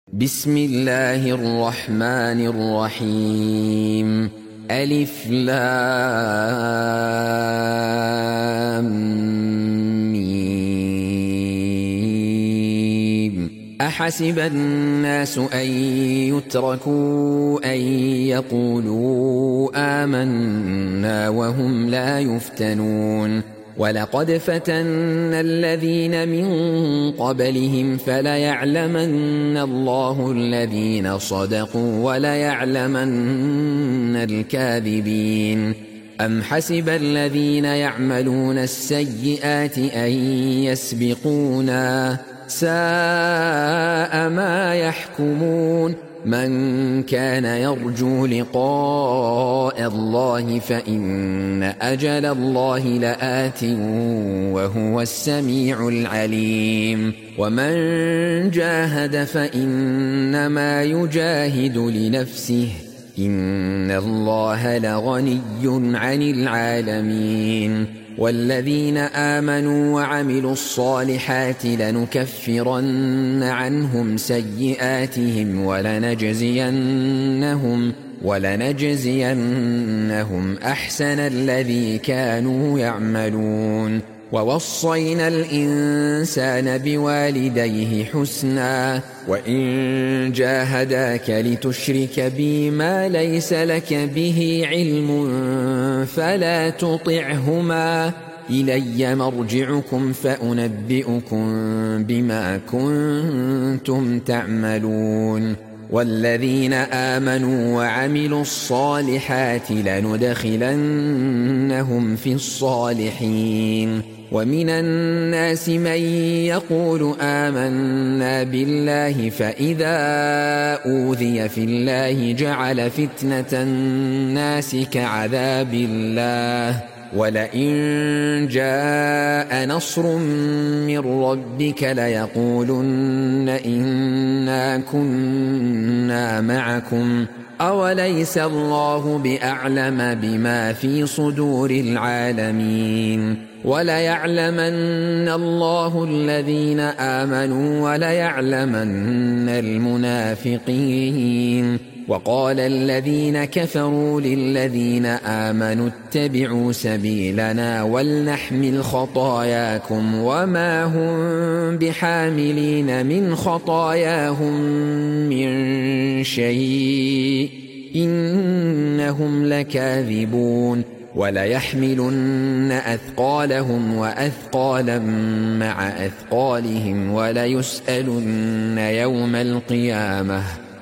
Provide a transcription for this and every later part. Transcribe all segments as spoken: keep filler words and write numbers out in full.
بسم الله الرحمن الرحيم. ألف لام ميم. أحسب الناس أن يتركوا أن يقولوا آمنا وهم لا يفتنون. ولقد فتنا الذين من قبلهم فليعلمن الله الذين صدقوا وليعلمن الكاذبين. أم حسب الذين يعملون السيئات أن يسبقونا ساء ما يحكمون. من كان يرجو لقاء الله فإن أجل الله لآت وهو السميع العليم. ومن جاهد فإنما يجاهد لنفسه إن الله لغني عن العالمين. والذين آمنوا وعملوا الصالحات لنكفرن عنهم سيئاتهم ولنجزينهم ولنجزينهم أحسن الذي كانوا يعملون. ووصينا الإنسان بوالديه حسنا وإن جاهداك لتشرك بي ما ليس لك به علم فلا تطعهما إلي مرجعكم فأنبئكم بما كنتم تعملون. والذين آمنوا وعملوا الصالحات لندخلنهم في الصالحين. ومن الناس من يقول آمنا بالله فإذا أوذي في الله جعل فتنة الناس كعذاب الله ولئن جاء نصر من ربك ليقولن إنا كنا معكم أوليس الله بأعلم بما في صدور العالمين. وليعلمن الله الذين آمنوا وليعلمن المنافقين. وقال الذين كفروا للذين آمنوا اتبعوا سبيلنا ولنحمل خطاياكم وما هم بحاملين من خطاياهم من شيء إنهم لكاذبون. وليحملن أثقالهم وأثقالا مع أثقالهم وليسألن يوم القيامة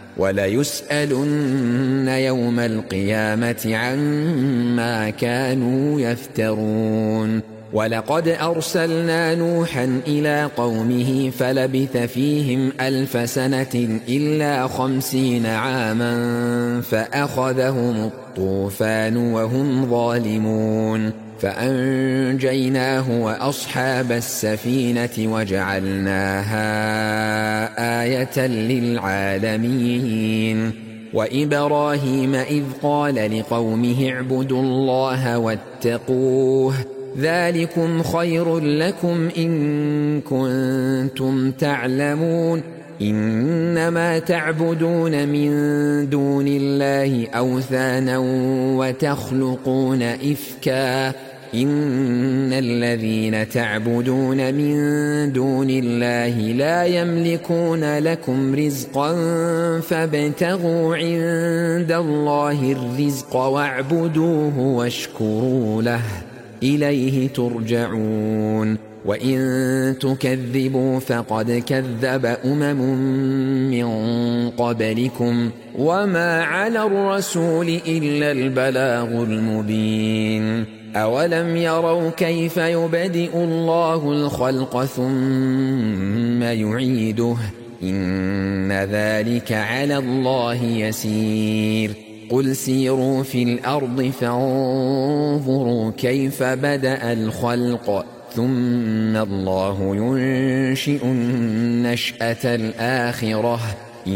وليسألن يوم القيامة عما كانوا يفترون. ولقد أرسلنا نوحا إلى قومه فلبث فيهم ألف سنة إلا خمسين عاما فأخذهم الطوفان وهم ظالمون فأنجيناه وأصحاب السفينة وجعلناها آية للعالمين. وإبراهيم إذ قال لقومه اعبدوا الله واتقوه ذلكم خير لكم إن كنتم تعلمون. إنما تعبدون من دون الله أوثانا وتخلقون إفكا إن الذين تعبدون من دون الله لا يملكون لكم رزقا فابتغوا عند الله الرزق واعبدوه واشكروا له إليه ترجعون. وإن تكذبوا فقد كذب أمم من قبلكم وما على الرسول إلا البلاغ المبين. أولم يروا كيف يبدئ الله الخلق ثم يعيده إن ذلك على الله يسير. قل سيروا في الأرض فانظروا كيف بدأ الخلق ثم الله ينشئ النشأة الآخرة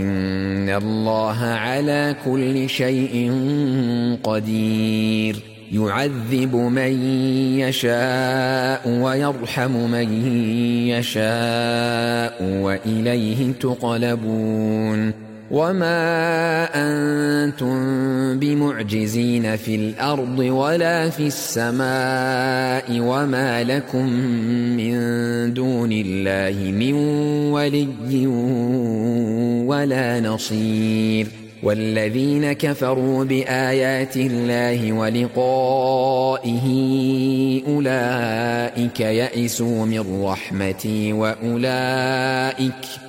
إن الله على كل شيء قدير. يعذب من يشاء ويرحم من يشاء وإليه تقلبون وما أنتم بمعجزين في الأرض ولا في السماء وما لكم من دون الله من ولي ولا نصير والذين كفروا بآيات الله ولقائه أولئك يئسوا من رحمتي وأولئك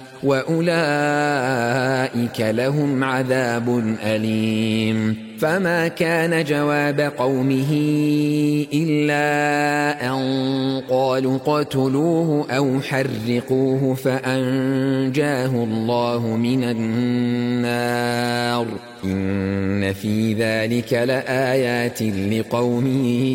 وأولئك لهم عذاب أليم فما كان جواب قومه إلا أن قالوا قتلوه أو حرقوه فأنجاه الله من النار إن في ذلك لآيات لقوم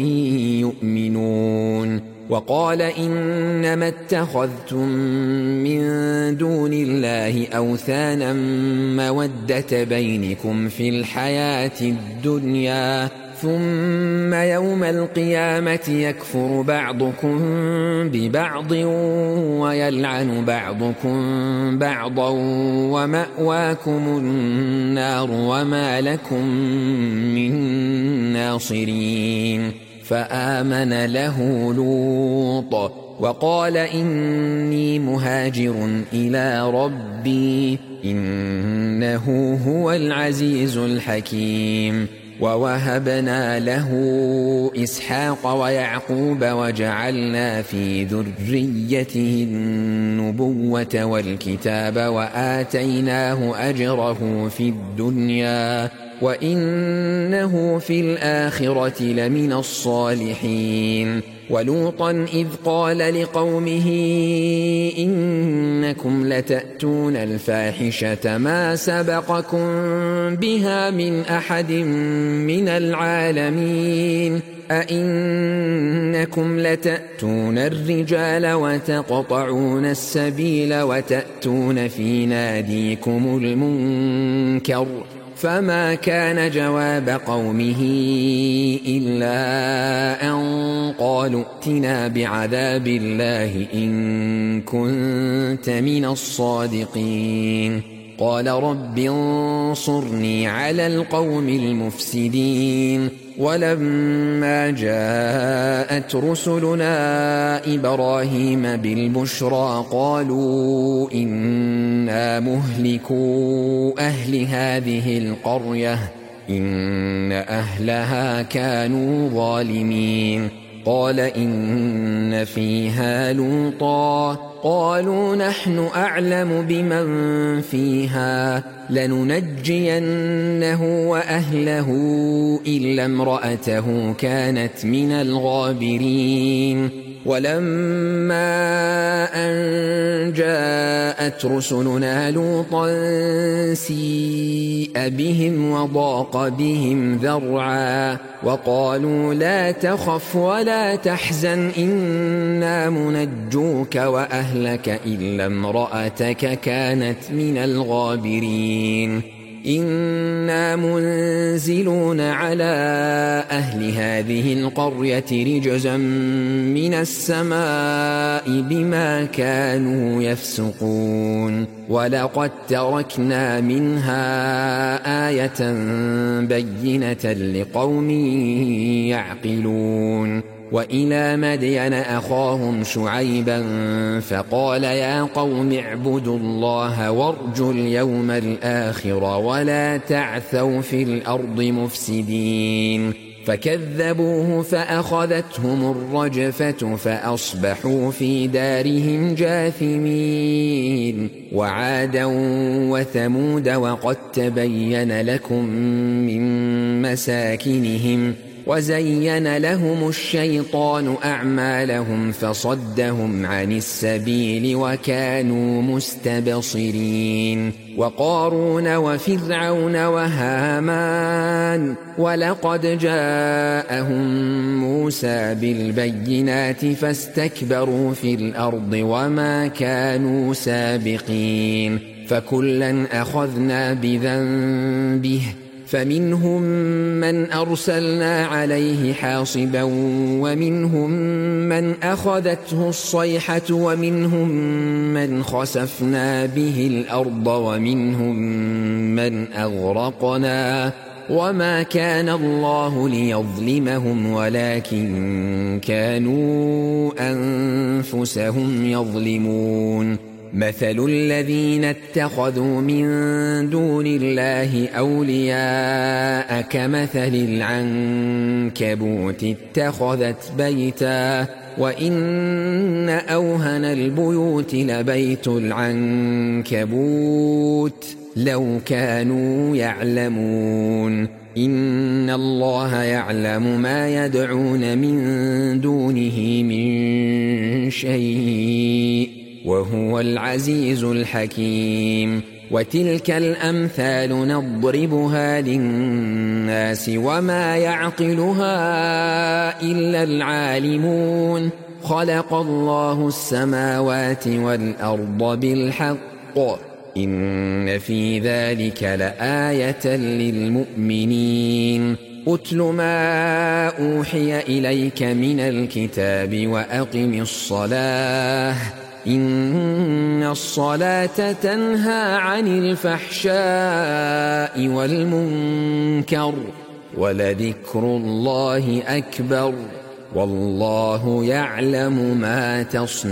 يؤمنون وقال إنما اتخذتم من دون الله أوثانا مودة بينكم في الحياة الدنيا ثم يوم القيامة يكفر بعضكم ببعض ويلعن بعضكم بعضا ومأواكم النار وما لكم من ناصرين فآمن له لوط وقال إني مهاجر إلى ربي إنه هو العزيز الحكيم ووهبنا له إسحاق ويعقوب وجعلنا في ذريته النبوة والكتاب وآتيناه أجره في الدنيا وإنه في الآخرة لمن الصالحين ولوطا إذ قال لقومه إنكم لتأتون الفاحشة ما سبقكم بها من أحد من العالمين أئنكم لتأتون الرجال وتقطعون السبيل وتأتون في ناديكم المنكر فما كان جواب قومه إلا أن قالوا ائتنا بعذاب الله إن كنت من الصادقين قال رب انصرني على القوم المفسدين ولما جاءت رسلنا إبراهيم بالبشرى قالوا إنا مهلكو أهل هذه القرية إن أهلها كانوا ظالمين قال إن فيها لوطا قالوا نحن أعلم بمن فيها لننجينه وأهله إلا امرأته كانت من الغابرين ولما أن جاءت رسلنا لوطا سيء بهم وضاق بهم ذرعا وقالوا لا تخف ولا تحزن إنا منجوك وأهلك إلا امرأتك كانت من الغابرين إنا منزلون على أهل هذه القرية رجزا من السماء بما كانوا يفسقون ولقد تركنا منها آية بينة لقوم يعقلون وإلى مدين أخاهم شعيبا فقال يا قوم اعبدوا الله وارجوا اليوم الآخر ولا تعثوا في الأرض مفسدين فكذبوه فأخذتهم الرجفة فأصبحوا في دارهم جاثمين وعادا وثمود وقد تبين لكم من مساكنهم وزين لهم الشيطان أعمالهم فصدهم عن السبيل وكانوا مستبصرين وقارون وفرعون وهامان ولقد جاءهم موسى بالبينات فاستكبروا في الأرض وما كانوا سابقين فكلا أخذنا بذنبه فمنهم من أرسلنا عليه حاصبا ومنهم من أخذته الصيحة ومنهم من خسفنا به الأرض ومنهم من أغرقنا وما كان الله ليظلمهم ولكن كانوا أنفسهم يظلمون مثل الذين اتخذوا من دون الله أولياء كمثل العنكبوت اتخذت بيتا وإن أوهن البيوت لبيت العنكبوت لو كانوا يعلمون إن الله يعلم ما يدعون من دونه من شيء وهو العزيز الحكيم وتلك الأمثال نضربها للناس وما يعقلها إلا العالمون خلق الله السماوات والأرض بالحق إن في ذلك لآية للمؤمنين أتل ما أوحي إليك من الكتاب وأقم الصلاة إن الصلاة تنهى عن الفحشاء والمنكر ولذكر الله أكبر والله يعلم ما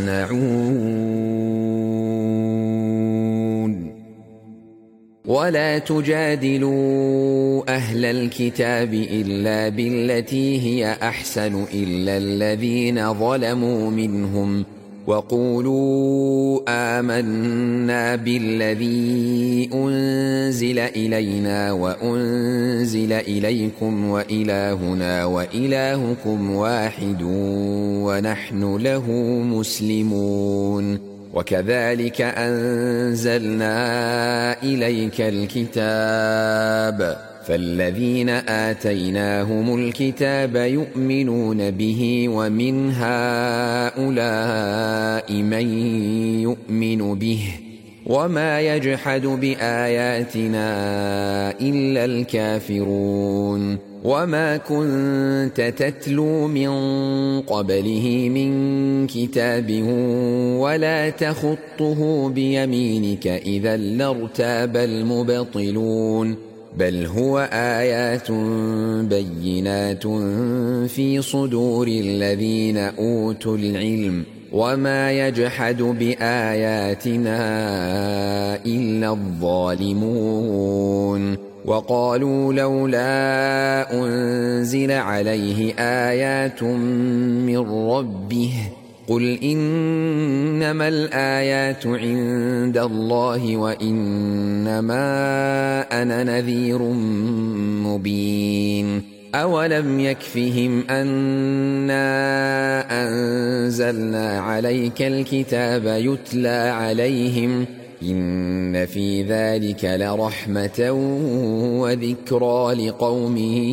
تصنعون ولا تجادلوا أهل الكتاب إلا بالتي هي أحسن إلا الذين ظلموا منهم وقولوا آمنا بالذي أنزل إلينا وأنزل إليكم وإلهنا وإلهكم واحد ونحن له مسلمون وكذلك أنزلنا إليك الكتاب فالذين آتيناهم الكتاب يؤمنون به ومن هؤلاء من يؤمن به وما يجحد بآياتنا إلا الكافرون وما كنت تتلو من قبله من كتاب ولا تخطه بيمينك إذا لارتاب المبطلون بل هو آيات بينات في صدور الذين أوتوا العلم وما يجحد بآياتنا إلا الظالمون وقالوا لولا أنزل عليه آيات من ربه قل إنما الآيات عند الله وإنما أنا نذير مبين أولم يكفهم أنا أنزلنا عليك الكتاب يتلى عليهم إن في ذلك لرحمة وذكرى لقوم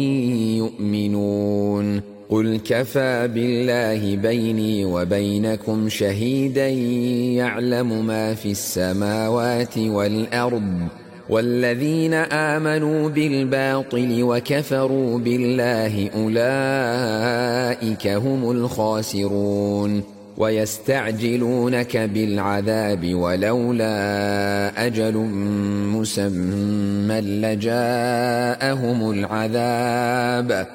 يؤمنون قل كفى بالله بيني وبينكم شهيدا يعلم ما في السماوات والأرض والذين آمنوا بالباطل وكفروا بالله أولئك هم الخاسرون ويستعجلونك بالعذاب ولولا أجل مسمى لجاءهم العذاب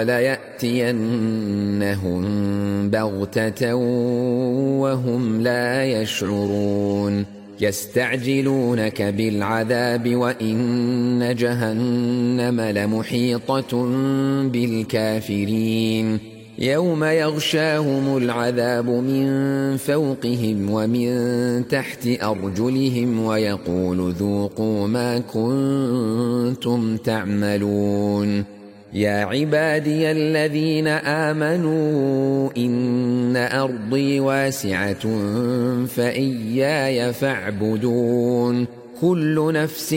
وليأتينهم بغتة وهم لا يشعرون يستعجلونك بالعذاب وإن جهنم لمحيطة بالكافرين يوم يغشاهم العذاب من فوقهم ومن تحت أرجلهم ويقول ذوقوا ما كنتم تعملون يا عبادي الذين آمنوا إن أرضي واسعة فإياي فاعبدون كل نفس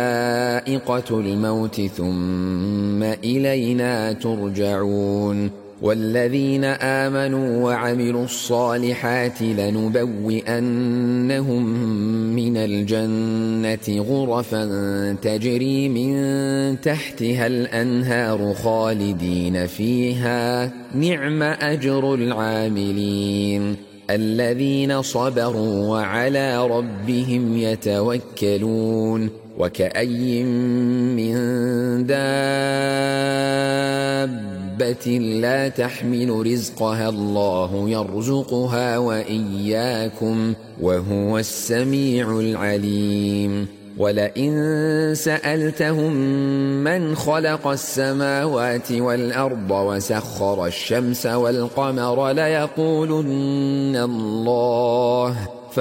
ذائقة الموت ثم إلينا ترجعون والذين آمنوا وعملوا الصالحات لنبوئنهم من الجنة غرفا تجري من تحتها الأنهار خالدين فيها نعم أجر العاملين الذين صبروا وعلى ربهم يتوكلون وكأي من دابة لا تحمل رزقها الله يرزقها وإياكم وهو السميع العليم ولئن سألتهم من خلق السماوات والأرض وسخر الشمس والقمر ليقولن الله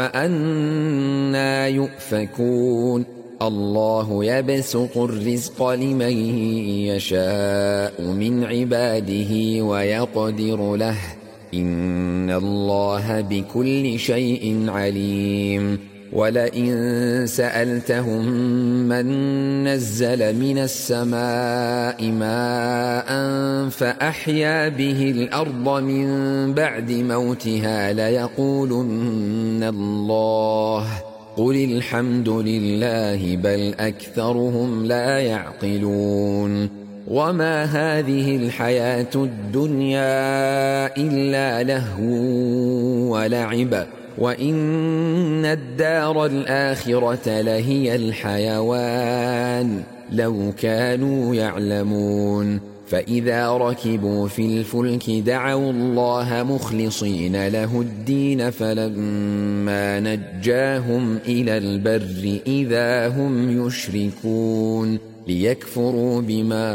فأنى يؤفكون الله يبسط الرزق لمن يشاء من عباده ويقدر له إن الله بكل شيء عليم ولئن سألتهم من نزل من السماء ماء فأحيا به الأرض من بعد موتها ليقولن الله قل الحمد لله بل أكثرهم لا يعقلون وما هذه الحياة الدنيا إلا لهو ولعب وإن الدار الآخرة لهي الحيوان لو كانوا يعلمون فإذا ركبوا في الفلك دعوا الله مخلصين له الدين فلما نجاهم إلى البر إذا هم يشركون ليكفروا بما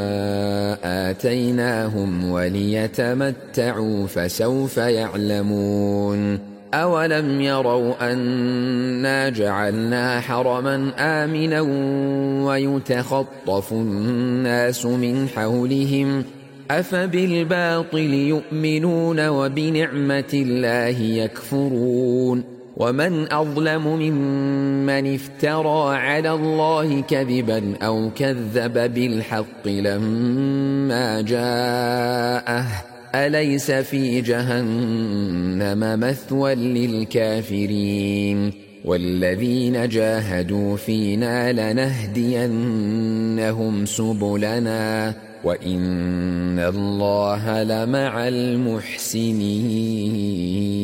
آتيناهم وليتمتعوا فسوف يعلمون أولم يروا أنا جعلنا حرما آمنا ويتخطف الناس من حولهم أفبالباطل يؤمنون وبنعمة الله يكفرون ومن أظلم ممن افترى على الله كذبا أو كذب بالحق لما جاءه أليس في جهنم مثوى للكافرين والذين جاهدوا فينا لنهدينهم سبلنا وإن الله لمع المحسنين.